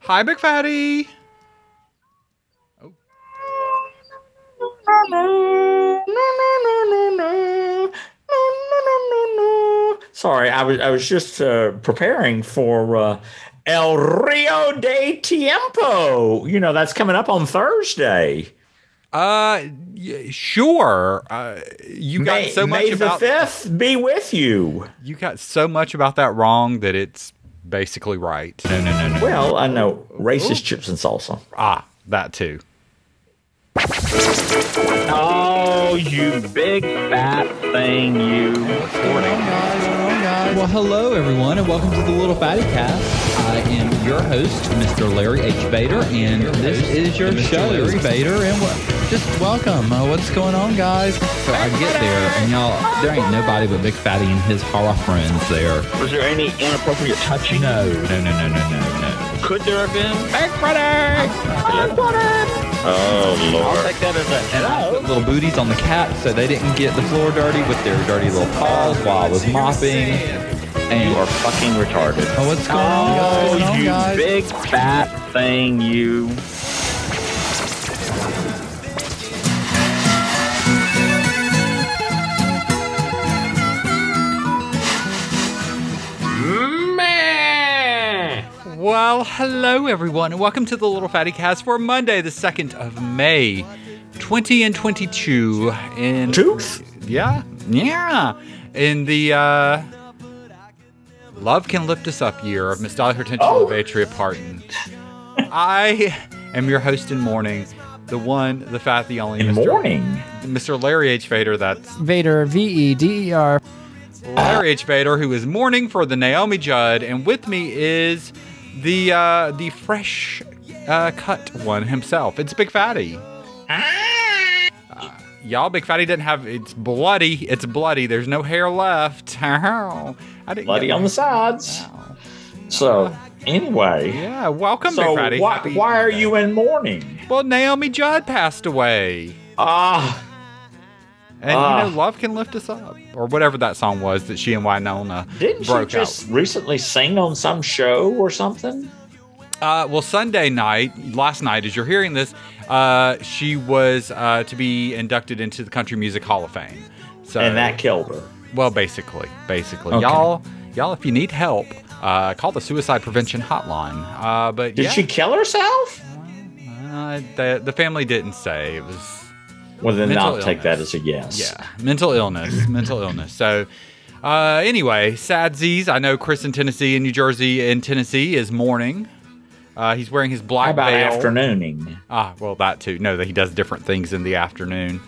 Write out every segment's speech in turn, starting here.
Hi, Big Fatty. Oh. Sorry, I was just preparing for El Rio de Tiempo. That's coming up on Thursday. Sure. You got May so much May the about 5th be with you. you got so much about that wrong that it's basically right. No, no, no, no. Well, I know Oh. racist chips and salsa. That too. Oh, you big fat thing, you. Well, hello everyone, and welcome to the Little Fatty Cast. I am your host, Mr. Larry H. Vader, and this is your show, Larry Vader, and just welcome. What's going on, guys? So I get there, and y'all, there ain't nobody but Big Fatty and his horror friends there. Was there any inappropriate touching? No. Could there have been? Big Fatty. Oh, Lord. I'll take that as a And I hello. put little booties on the cats so they didn't get the floor dirty with their dirty little paws while I was mopping. And You are fucking retarded. oh, what's going on, guys? What's going on, you guys? big fat thing, you. Well, hello everyone, and welcome to the Little Fatty Cast for Monday, the 2nd of May, 20 and 22. In Tooth? Yeah. In the Love Can Lift Us Up year of Miss Dolly Hortensia Levatria Parton. I am your host in mourning, the one, the fat, the only In morning. Mr. Larry H. Vader. That's Vader, Veder. Larry H. Vader, who is mourning for the Naomi Judd, and with me is the fresh cut one himself. It's Big Fatty. Y'all, Big Fatty didn't have. It's bloody. It's bloody. There's no hair left. I didn't Bloody get on the sides. So, anyway. Yeah, welcome, So, Big Fatty. why are you in mourning? Well, Naomi Judd passed away. And, Love Can Lift Us Up. Or whatever that song was that she and Winona Didn't she broke just out. recently sing on some show or something? Well, Sunday night, last night, as you're hearing this, she was to be inducted into the Country Music Hall of Fame. So, And that killed her. well, basically. Okay. Y'all, if you need help, call the Suicide Prevention Hotline. But Did yeah, she kill herself? the family didn't say. It was Well, then Mental I'll take that illness. as a yes. Yeah, mental illness. So, anyway, sadsies. I know Chris in Tennessee and New Jersey in Tennessee is mourning. He's wearing his How black about veil. afternooning? Well, that too. No, that he does different things in the afternoon.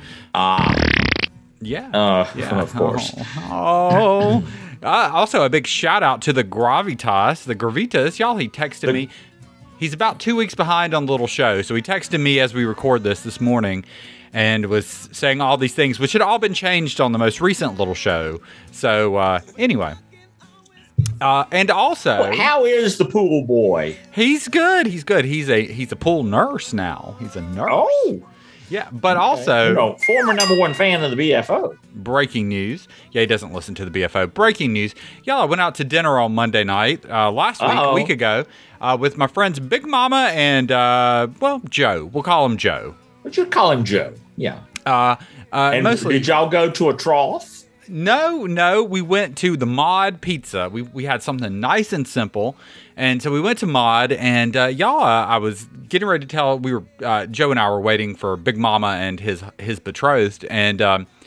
Yeah. Of course. Oh. Also, a big shout out to the Gravitas. Y'all, he texted me. He's about 2 weeks behind on the little show, so he texted me as we record this morning and was saying all these things, which had all been changed on the most recent little show. So, anyway. And also, Well, how is the pool boy? he's good. He's a pool nurse now. He's a nurse. Oh, Yeah, but also, former #1 fan of the BFO. breaking news. Yeah, he doesn't listen to the BFO. Breaking news. Y'all, I went out to dinner on Monday night, last week, a week ago, with my friends Big Mama and, Joe. We'll call him Joe. But you call him Joe. Yeah. And Mostly. did y'all go to a trough? No, we went to the Mod Pizza. We had something nice and simple. And so we went to Mod, and I was getting ready to tell, Joe and I were waiting for Big Mama and his betrothed, and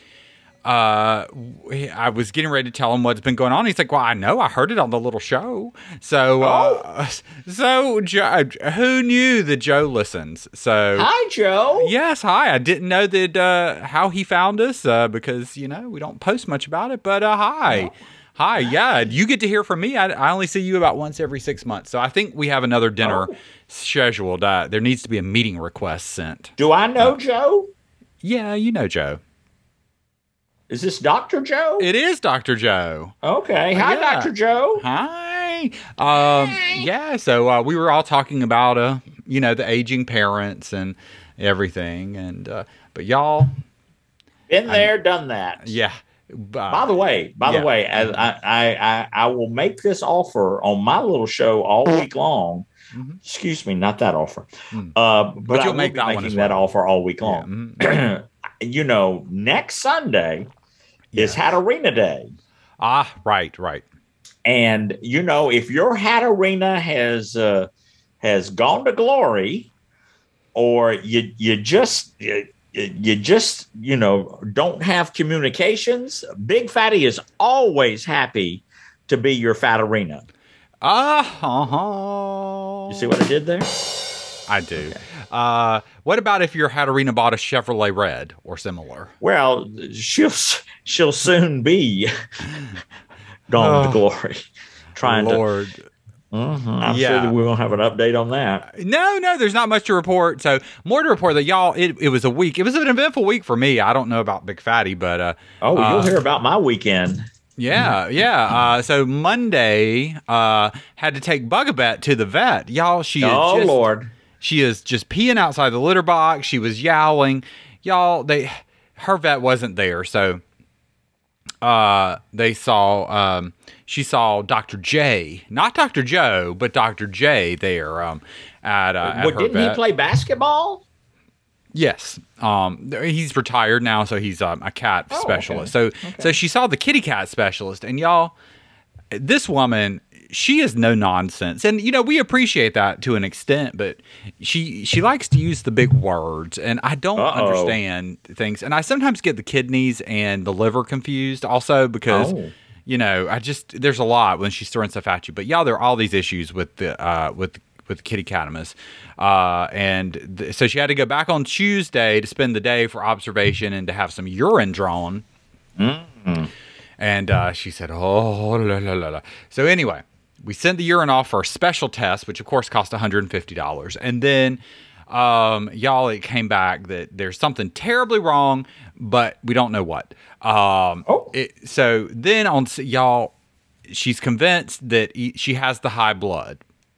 I was getting ready to tell him what's been going on. He's like, well, I know, I heard it on the little show. So, Joe, who knew that Joe listens? So, Hi, Joe. yes, hi. I didn't know that how he found us because we don't post much about it. But hi. Hi, yeah, you get to hear from me. I only see you about once every 6 months. So I think we have another dinner scheduled. There needs to be a meeting request sent. Do I know Joe? Yeah, you know Joe. Is this Dr. Joe? It is Dr. Joe. Okay. Hi, Yeah. Dr. Joe. Hi. Yeah, so we were all talking about, the aging parents and everything. And but y'all, Been there, done that. yeah. By the way, Yeah. as I will make this offer on my little show all week long. Excuse me, not that offer. But I you'll will make be that one making as that well. offer all week long. You know, next Sunday is Hat Arena Day. Ah, right. And, you know, if your Hat Arena has gone to glory, or you just you know don't have communications, Big Fatty is always happy to be your Fat Arena. You see what I did there? I do. What about if your Hat Arena bought a Chevrolet Red or similar? Well, she'll soon be gone to glory. Lord. I'm sure that we're going to have an update on that. No, there's not much to report. So more to report that y'all, it was a week. It was an eventful week for me. I don't know about Big Fatty, but you'll hear about my weekend. Yeah. So Monday, had to take Bugabet to the vet. Y'all, Lord. She is just peeing outside the litter box. She was yowling. Y'all, her vet wasn't there, so she saw Dr. J, not Dr. Joe, but Dr. J there at her didn't vet. he play basketball? Yes. He's retired now, so he's a cat specialist. Okay. So she saw the kitty cat specialist, and y'all, this woman, she is no nonsense. And, you know, we appreciate that to an extent, but she likes to use the big words, and I don't understand things. And I sometimes get the kidneys and the liver confused also because, you know, there's a lot when she's throwing stuff at you. But, y'all, there are all these issues with the kitty catamus. So she had to go back on Tuesday to spend the day for observation and to have some urine drawn. Mm-hmm. And she said, oh, la, la, la, la. So anyway, we sent the urine off for a special test, which of course cost $150. And then, y'all, it came back that there's something terribly wrong, but we don't know what. So then y'all, she's convinced that she has the high blood.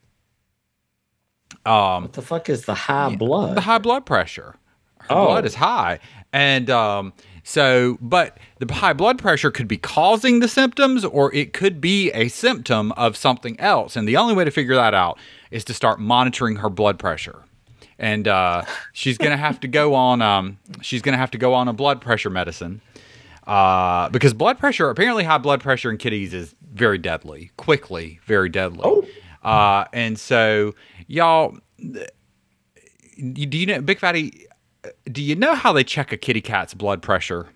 What the fuck is the high blood? The high blood pressure. Her blood is high. And but the high blood pressure could be causing the symptoms, or it could be a symptom of something else. And the only way to figure that out is to start monitoring her blood pressure. And she's going to have to go on a blood pressure medicine. Because apparently high blood pressure in kitties is very deadly, very deadly. And so, y'all, do you know, Big Fatty, do you know how they check a kitty cat's blood pressure?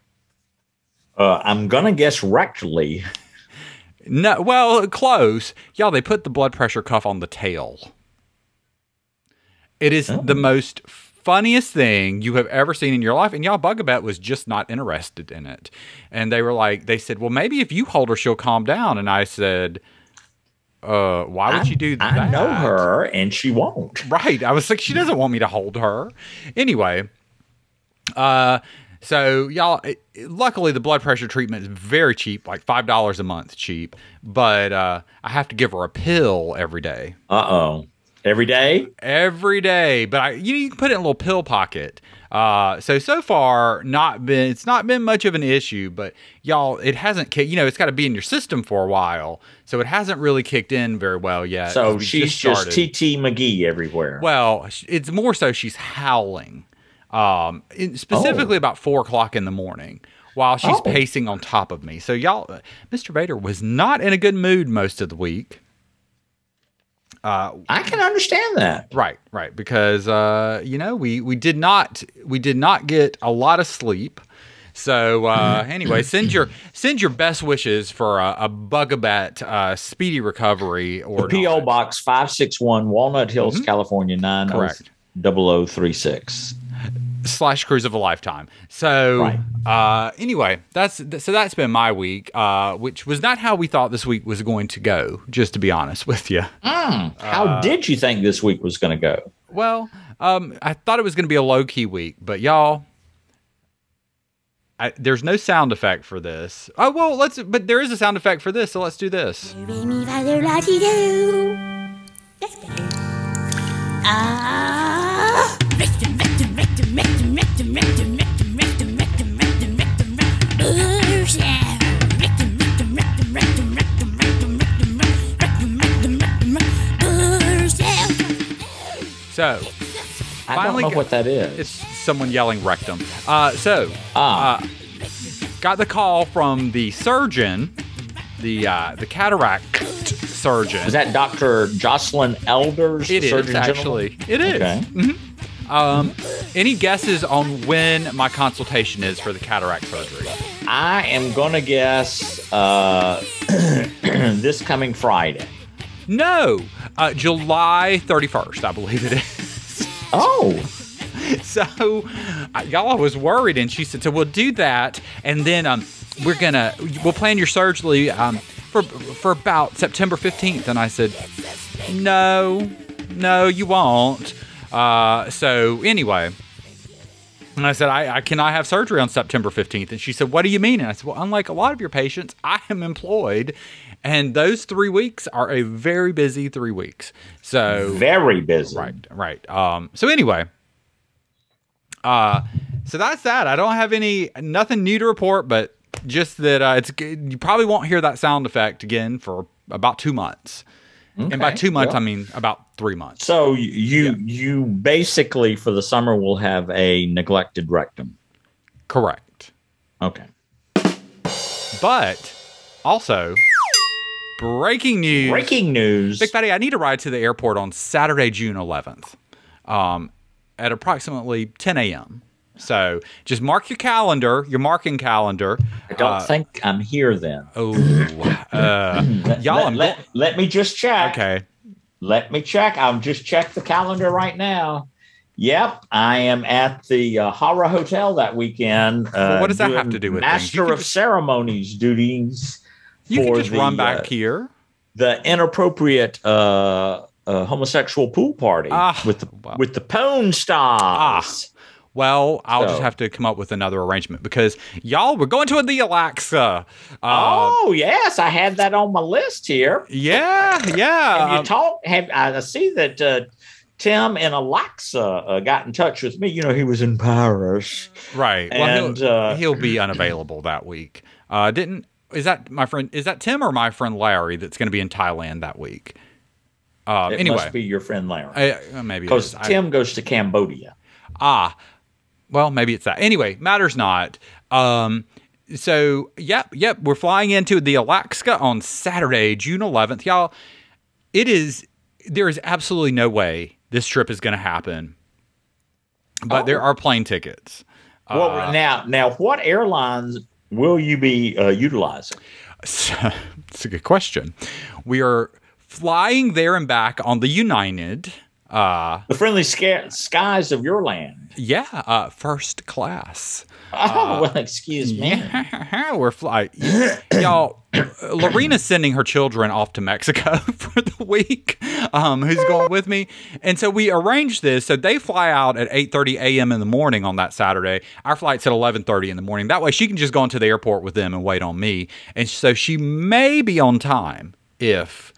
I'm going to guess rectally. No, well, close. Y'all, they put the blood pressure cuff on the tail. It is the most funniest thing you have ever seen in your life. And y'all, Bugabet was just not interested in it. And they said, well, maybe if you hold her, she'll calm down. And I said, why would you do that? I know her, and she won't. Right. I was like, she doesn't want me to hold her. Anyway, so y'all, luckily the blood pressure treatment is very cheap, like $5 a month cheap. But I have to give her a pill every day. Every day? Every day. But you can put it in a little pill pocket. So far, it's not been much of an issue, but y'all, it hasn't kicked, it's got to be in your system for a while. So it hasn't really kicked in very well yet. So she's just TT McGee everywhere. Well, it's more so she's howling, specifically about 4:00 in the morning while she's pacing on top of me. So y'all, Mr. Vader was not in a good mood most of the week. I can understand that. Right. Because, we did not get a lot of sleep. So, anyway, send your best wishes for a Bugabet speedy recovery. Or P.O. Box 561, Walnut Hills, California, 90036. /Cruise of a Lifetime. So, anyway, that's been my week, which was not how we thought this week was going to go, just to be honest with you. How did you think this week was going to go? Well, I thought it was going to be a low-key week, but y'all, there's no sound effect for this. Oh, well, but there is a sound effect for this, so let's do this. So I don't know what that is. it's someone yelling rectum. Got the call from the surgeon, the cataract surgeon. Is that Dr. Jocelyn Elders? It is Surgeon actually. It is. Okay. Any guesses on when my consultation is for the cataract surgery? I am going to guess this coming Friday. No, July 31st, I believe it is. Oh. So, y'all, I was worried, and she said, "So we'll do that, and then we'll plan your surgery for about September 15th." And I said, "No, you won't." So anyway, and I said, I cannot have surgery on September 15th. And she said, "What do you mean?" And I said, "Well, unlike a lot of your patients, I am employed, and those 3 weeks are a very busy 3 weeks." So very busy. Right. So anyway, so that's that. I don't have nothing new to report, but just that you probably won't hear that sound effect again for about 2 months. Okay. And by 2 months, Well, I mean about 3 months. So you basically for the summer will have a neglected rectum. Correct. Okay. But also, breaking news. Breaking news. Big Fatty, I need to ride to the airport on Saturday, June 11th at approximately 10 a.m. So just mark your marking calendar. I don't think I'm here then. Y'all, let me just check. Okay. Let me check. I'll just check the calendar right now. Yep, I am at the Hara Hotel that weekend. Well, what does that have doing to do with Master of Ceremonies duties? You can for just run back here. The inappropriate homosexual pool party with the porn stars. Well, I'll just have to come up with another arrangement because y'all, we're going to the Alaska. Oh yes, I had that on my list here. Yeah. I see that Tim and Alexa got in touch with me. You know, he was in Paris, right? And well, he'll be unavailable that week. Is that Tim or my friend Larry that's going to be in Thailand that week? It anyway, must be your friend Larry. Maybe because Tim goes to Cambodia. Well, maybe it's that. Anyway, matters not. So, yep, we're flying into the Alaska on Saturday, June 11th. Y'all, there is absolutely no way this trip is going to happen. But there are plane tickets. Well, now, what airlines will you be utilizing? It's a good question. We are flying there and back on the United. The friendly skies of your land. Yeah, first class. Well, excuse me. Yeah, we're flying. Y'all, Lorena's sending her children off to Mexico for the week, who's going with me. And so we arranged this. So they fly out at 8:30 a.m. in the morning on that Saturday. Our flight's at 11:30 in the morning. That way she can just go into the airport with them and wait on me. And so she may be on time if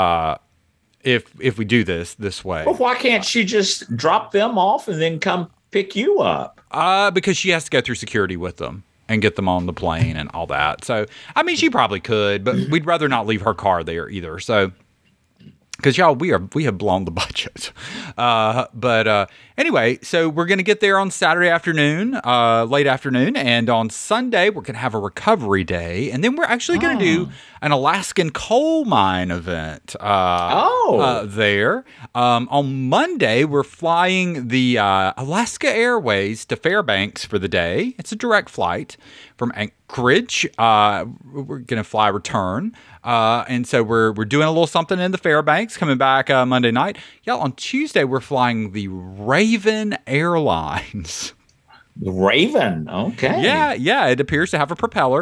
we do this way. Well, why can't she just drop them off and then come pick you up? Because she has to go through security with them and get them on the plane and all that. So, I mean, she probably could, but we'd rather not leave her car there either. So, because y'all, we have blown the budget. But anyway, so we're going to get there on Saturday afternoon, late afternoon. And on Sunday, we're going to have a recovery day. And then we're actually going to do an Alaskan coal mine event there. On Monday, we're flying the Alaska Airways to Fairbanks for the day. It's a direct flight from Anchorage. We're going to fly return. And so we're doing a little something in the Fairbanks, coming back Monday night. Y'all, on Tuesday, we're flying the Raven Airlines. The Raven, okay. Yeah, it appears to have a propeller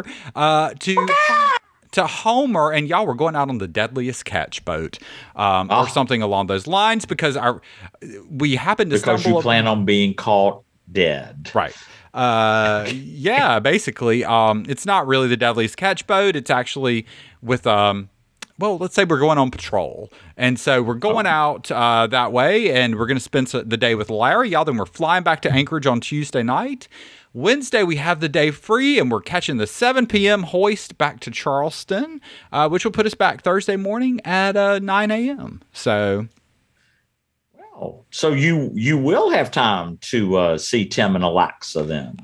to Homer, and y'all, we're going out on the Deadliest Catch boat or something along those lines because we happen to because you plan on being caught dead. Right. Yeah, basically, it's not really the Deadliest Catch boat. It's actually with, let's say we're going on patrol. And so we're going out that way, and we're going to spend the day with Larry. Y'all, then we're flying back to Anchorage on Tuesday night. Wednesday, we have the day free, and we're catching the 7 p.m. hoist back to Charleston, which will put us back Thursday morning at 9 a.m. So... Well, So you will have time to see Tim and Alexa then.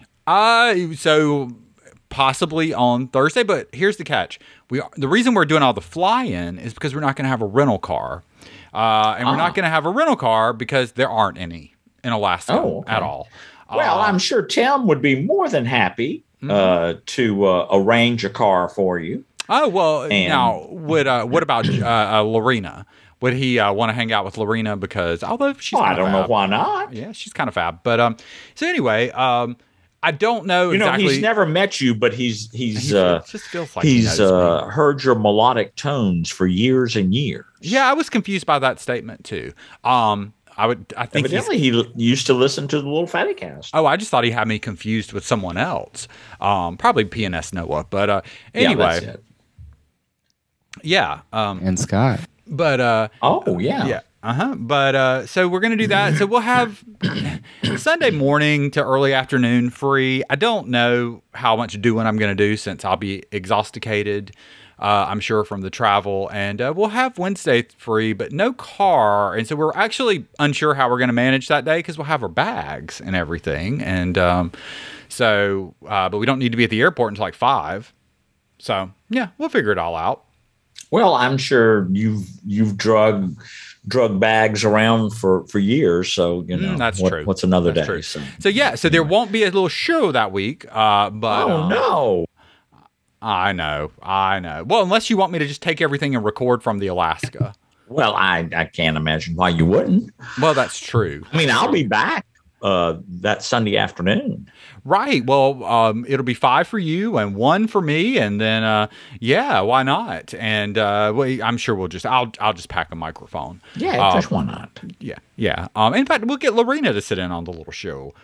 So possibly on Thursday, but here's the catch. The reason we're doing all the fly-in is because we're not going to have a rental car. And we're not going to have a rental car because there aren't any in Alaska at all. Well, I'm sure Tim would be more than happy to arrange a car for you. Oh, well, now, what about Lorena? Would he want to hang out with Lorena? Because although she's I don't know why not. Yeah, she's kind of fab. But so anyway, I don't know exactly. He's never met you, but he's just feels like he's heard your melodic tones for years and years. Yeah, I was confused by that statement too. I think evidently he used to listen to the Little Fatty Cast. Oh, I just thought he had me confused with someone else. Probably PNS Noah. But anyway, that's it. Yeah. And Scott. But yeah. But so we're gonna do that. So we'll have Sunday morning to early afternoon free. I don't know how much doing I'm gonna do since I'll be exhausted. I'm sure from the travel, and we'll have Wednesday free, but no car. And so we're actually unsure how we're going to manage that day because we'll have our bags and everything. And but we don't need to be at the airport until like 5. So yeah, we'll figure it all out. Well, I'm sure you've drug bags around for years, so you know that's true. What's another that's day? True. So yeah, so there won't be a little show that week. But no. I know. Well, unless you want me to just take everything and record from the Alaska. Well, I can't imagine why you wouldn't. Well, that's true. I mean, I'll be back that Sunday afternoon. Right. Well, it'll be 5 for you and 1 for me, and then why not? And I'm sure I'll just pack a microphone. Yeah, just why not? Yeah. In fact, we'll get Lorena to sit in on the little show.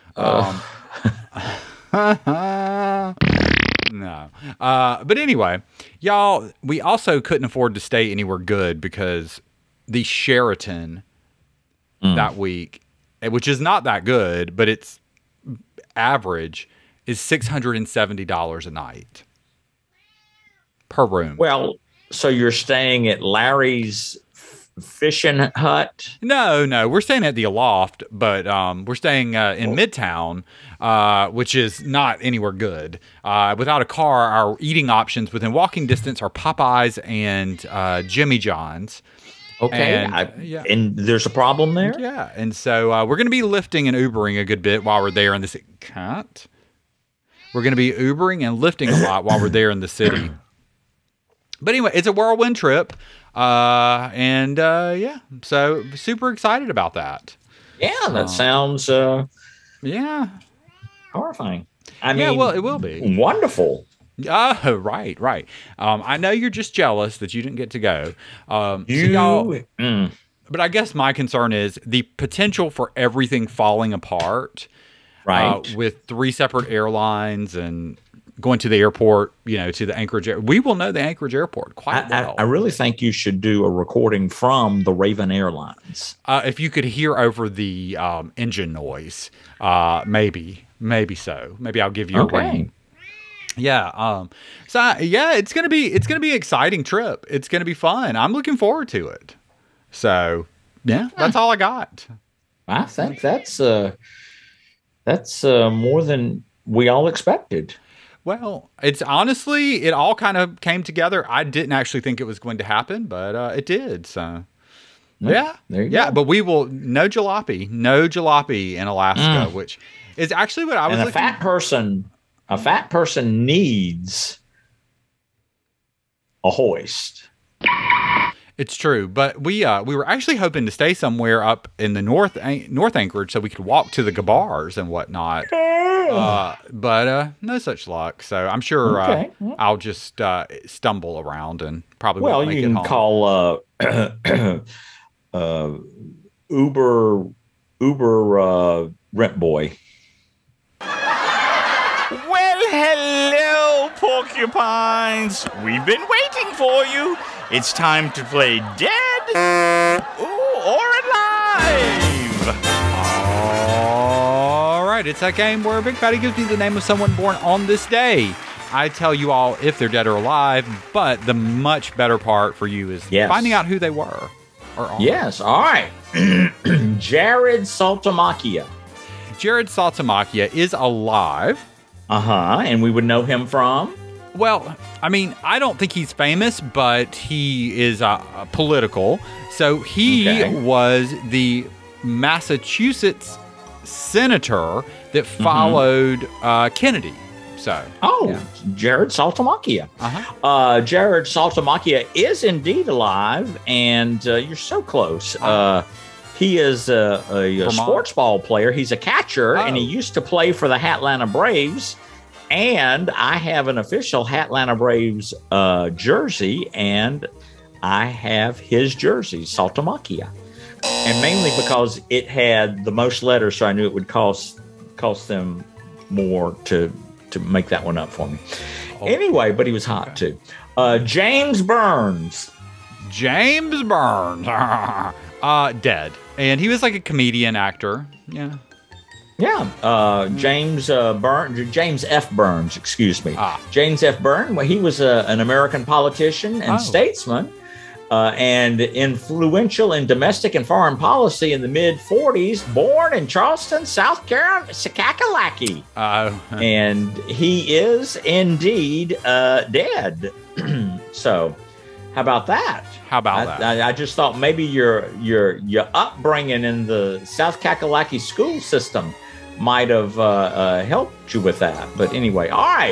No. But anyway, y'all, we also couldn't afford to stay anywhere good because the Sheraton that week, which is not that good, but it's average, is $670 a night per room. Well, so you're staying at Larry's fishing hut? No, we're staying at the Aloft, but we're staying in Midtown, which is not anywhere good. Without a car, our eating options within walking distance are Popeyes and Jimmy John's. Okay, and there's a problem there? Yeah, and so we're going to be lifting and Ubering a good bit while we're there in the city. We're going to be Ubering and lifting a lot while we're there in the city. But anyway, it's a whirlwind trip. So super excited about that. Yeah, that sounds horrifying. I mean, well, it will be wonderful. Right. I know you're just jealous that you didn't get to go. But I guess my concern is the potential for everything falling apart. Right. With 3 separate airlines and going to the airport, to the Anchorage. We will know the Anchorage airport quite well. I really think you should do a recording from the Raven Airlines. If you could hear over the engine noise, maybe so. Maybe I'll give you a ring. Yeah. It's gonna be an exciting trip. It's gonna be fun. I'm looking forward to it. So yeah, that's all I got. I think that's more than we all expected. Well, it's honestly, it all kind of came together. I didn't actually think it was going to happen, but it did. So, there you go. But we will no jalopy in Alaska, which is actually what I was. And a fat person needs a hoist. It's true, but we were actually hoping to stay somewhere up in the North Anchorage so we could walk to the Gabars and whatnot. But no such luck. So I'm sure I'll just stumble around and probably won't make it home. Well, you can call Uber Rent Boy. Well, hello, porcupines. We've been waiting for you. It's time to play dead or alive. All right, it's that game where Big Fatty gives me the name of someone born on this day. I tell you all if they're dead or alive, but the much better part for you is finding out who they were. Or on. Yes. All right. Jared Saltamacchia. Jared Saltamacchia is alive. And we would know him from? Well, I mean, I don't think he's famous, but he is political. So he was the Massachusetts senator that followed Kennedy. So, Jared Saltamacchia. Jared Saltamacchia is indeed alive, and you're so close. He is a sports ball player. He's a catcher, and he used to play for the Atlanta Braves. And I have an official Atlanta Braves jersey, and I have his jersey, Saltamacchia. And mainly because it had the most letters, so I knew it would cost them more to make that one up for me. Anyway, but he was hot too. James Burns. James Burns. Dead. And he was like a comedian actor. Yeah. Yeah, James F. Burns, excuse me. James F. Burns, well, he was an American politician and statesman and influential in domestic and foreign policy in the mid-40s, born in Charleston, South Carolina, Kakalaki. And he is indeed dead. So, how about that? How about that? I just thought maybe your upbringing in the South Kakalaki school system might have helped you with that. But anyway, all right.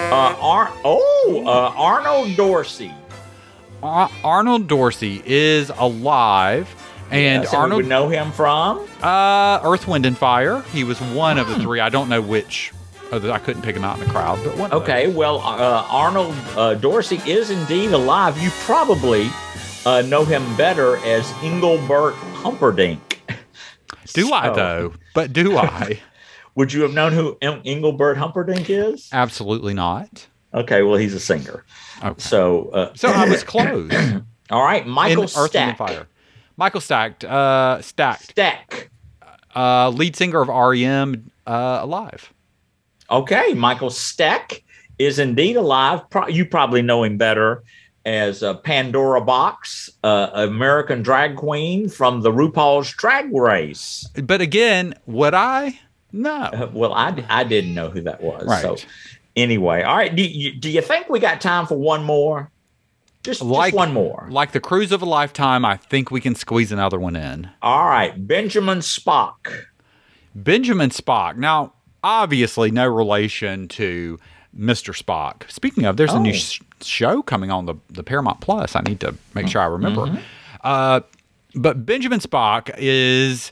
Arnold Dorsey. Arnold Dorsey is alive. And Arnold would know him from? Earth, Wind, and Fire. He was one of the three. I don't know which. I couldn't pick him out in the crowd. But one of those. Well, Arnold Dorsey is indeed alive. You probably know him better as Engelbert Humperdinck. Do I, though? But do I? Would you have known who Engelbert Humperdinck is? Absolutely not. Okay, well, he's a singer. Okay. So I was close. All right, Michael Stack. Earth, Wind, and Fire. Michael Stack. Stack. Lead singer of REM, alive. Okay, Michael Stack is indeed alive. You probably know him better as Pandora Box, American drag queen from the RuPaul's Drag Race. But again, would I? No. Well, I didn't know who that was. Right. So anyway, all right. Do you think we got time for one more? Just one more. Like the cruise of a lifetime, I think we can squeeze another one in. All right. Benjamin Spock. Benjamin Spock. Now, obviously, no relation to Mr. Spock. Speaking of, there's a new show coming on the Paramount Plus. I need to make sure I remember. But Benjamin Spock is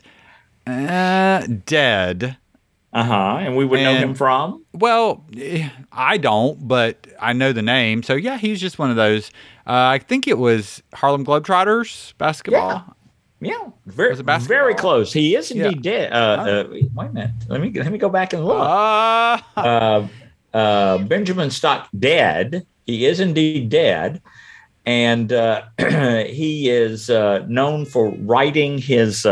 dead. And we would know him from? Well, I don't, but I know the name. So, yeah, he's just one of those. I think it was Harlem Globetrotters basketball. Yeah, very close. He is indeed dead. Wait a minute. Let me go back and look. Benjamin Spock dead. He is indeed dead, and he is known for writing his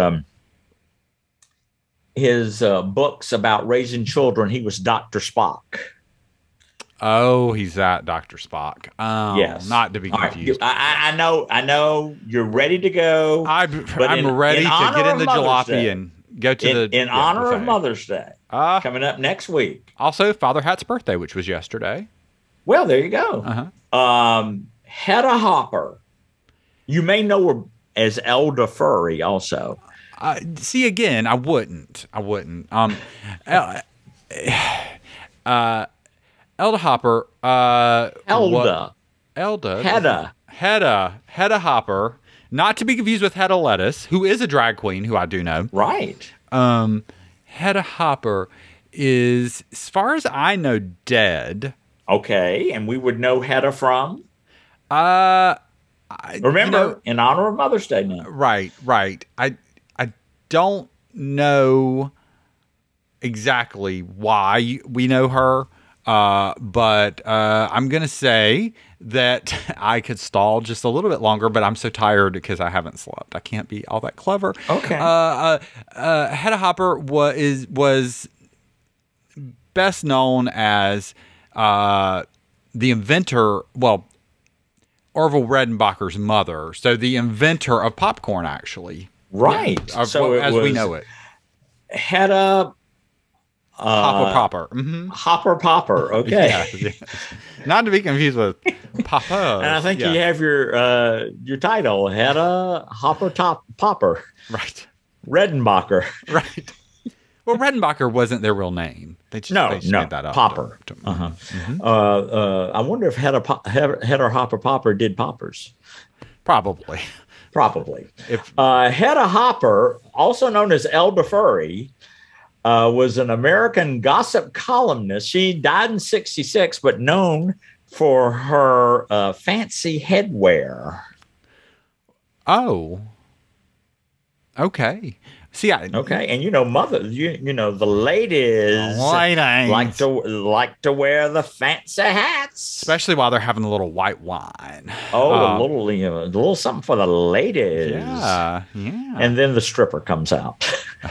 books about raising children. He was Dr. Spock. Oh, he's that Dr. Spock. Yes. Not to be confused. Right. I know you're ready to go. I'm ready to get in the jalopy and go to in honor of Mother's Day. Coming up next week. Also, Father Hat's birthday, which was yesterday. Well, there you go. Hedda Hopper. You may know her as Elda Furry also. See, again, I wouldn't. Elda Hopper. Hedda Hopper. Not to be confused with Hedda Lettuce, who is a drag queen, who I do know. Right. Hedda Hopper is, as far as I know, dead. Okay, and we would know Hedda from? Remember, in honor of Mother's Day now. Right. I don't know exactly why we know her, but I'm going to say that I could stall just a little bit longer, but I'm so tired because I haven't slept. I can't be all that clever. Okay. Hedda Hopper was best known as the inventor. Well, Orville Redenbacher's mother. So the inventor of popcorn, actually. Right. So as we know it. Hedda Hopper Popper. Mm-hmm. Hopper Popper. Okay. Yeah. Not to be confused with Papa. And I think you have your title, Hedda Hopper Popper. Right. Redenbacher. Right. Well, Redenbacher wasn't their real name. They just made that up. Popper. I wonder if Hedda Hopper Popper did poppers. Probably. Hedda Hopper, also known as Elder Furry, was an American gossip columnist. She died in 1966, but known for her fancy headwear. Oh. Okay. See, and the ladies like to wear the fancy hats, especially while they're having a little white wine. A little something for the ladies. Yeah. And then the stripper comes out.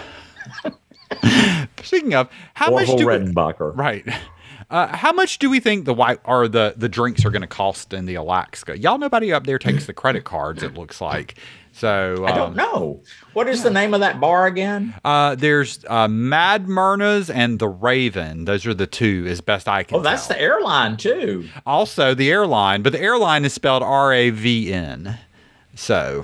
Speaking of, how much do Redenbacher. Right. How much do we think the drinks are going to cost in the Alaska? Y'all, nobody up there takes the credit cards, it looks like. So I don't know. What is the name of that bar again? There's Mad Myrna's and the Raven. Those are the two, as best I can tell. Oh, that's the airline too. Also the airline, but the airline is spelled RAVN. So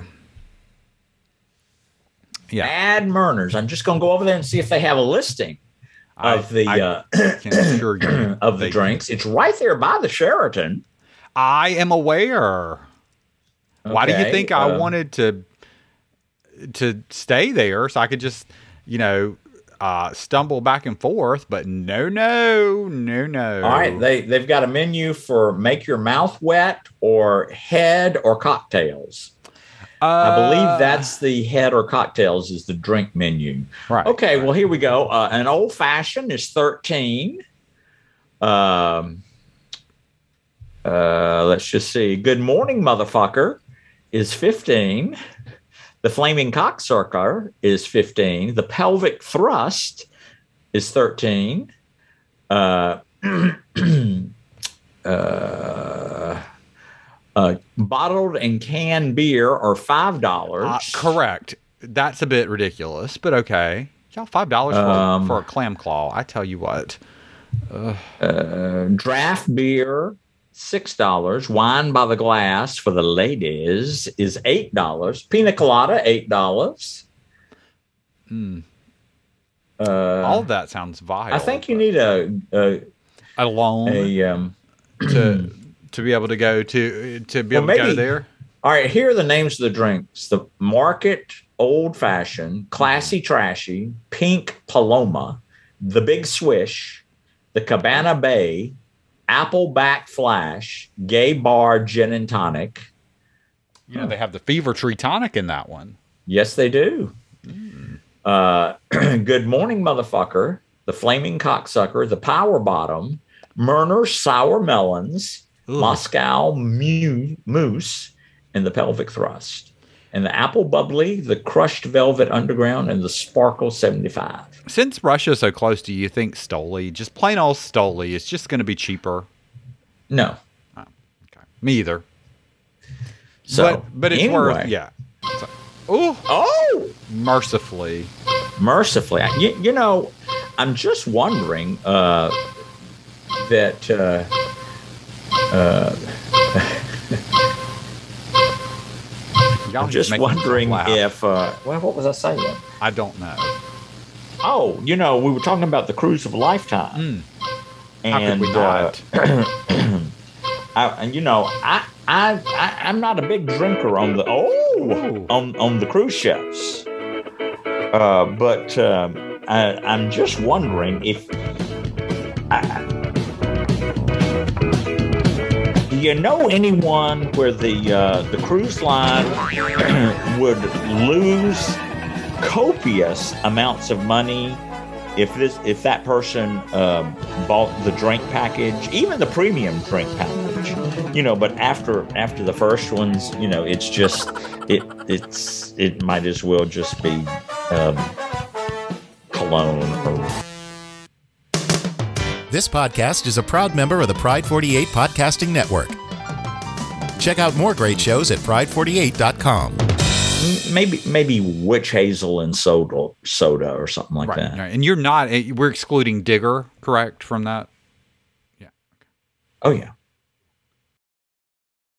yeah. Mad Myrna's. I'm just going to go over there and see if they have a listing of the of the drinks. It's right there by the Sheraton. I am aware. Okay. Why do you think I wanted to stay there so I could just, stumble back and forth? But no. All right, they've got a menu for make your mouth wet or head or cocktails. I believe that's the head or cocktails is the drink menu. Right. Okay, well, here we go. An old fashioned is $13. Let's just see. Good morning, motherfucker is $15. The flaming cocksucker is $15. The pelvic thrust is $13. Bottled and canned beer are $5. Correct. That's a bit ridiculous, but okay. Y'all, $5 for a clam claw. I tell you what. Draft beer, $6. Wine by the glass for the ladies is $8. Pina colada, $8. All of that sounds vile. I think you need a loan to be able to go to be able to go there. All right, here are the names of the drinks: the Market Old Fashioned, Classy Trashy, Pink Paloma, the Big Swish, the Cabana Bay, Appleback Flash, Gay Bar Gin and Tonic. They have the Fever Tree Tonic in that one. Yes, they do. Good morning, motherfucker. The Flaming Cocksucker, the Power Bottom, Murner Sour Melons, Moscow Moose, and the Pelvic Thrust. And the Apple Bubbly, the Crushed Velvet Underground, and the Sparkle 75. Since Russia's so close, do you think Stoli, just plain old Stoli, is just going to be cheaper? No. Oh, okay. Me either. So, but it's worth, yeah. So, mercifully. I'm just wondering that I'm just wondering if what was I saying? I don't know. Oh, we were talking about the Cruise of a Lifetime. How could we not? I'm not a big drinker on the on the cruise ships, but I'm just wondering if do you know anyone where the cruise line would lose copious amounts of money if that person bought the drink package, even the premium drink package, but after the first ones, it's just it might as well just be cologne or. This podcast is a proud member of the Pride 48 Podcasting Network. Check out more great shows at pride48.com. Maybe witch hazel and soda or something like that. Right. And you're not. We're excluding Digger, correct, from that? Yeah. Oh yeah.